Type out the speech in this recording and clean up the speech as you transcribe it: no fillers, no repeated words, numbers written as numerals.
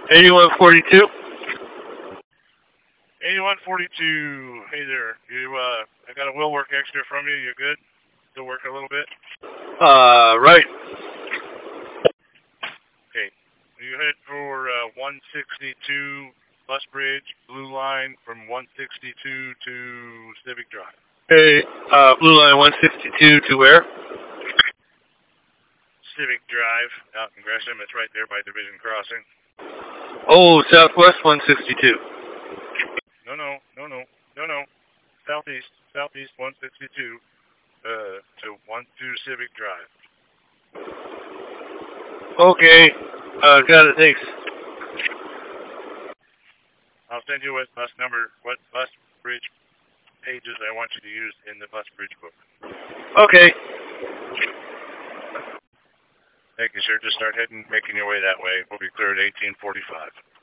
8142. 8142. Hey there. I got a will work extra from you. You good? Still working a little bit? Right. Okay. You head for 162 Bus Bridge, Blue Line from 162 to Civic Drive. Hey, Blue Line 162 to where? Civic Drive out in Gresham. It's right there by Division Crossing. Oh, Southwest 162. No. Southeast 162 to 12 Civic Drive. Okay. Got it. Thanks. I'll send you what bus bridge pages I want you to use in the bus bridge book. Okay. Thank you, sir. Just start making your way that way. We'll be clear at 1845.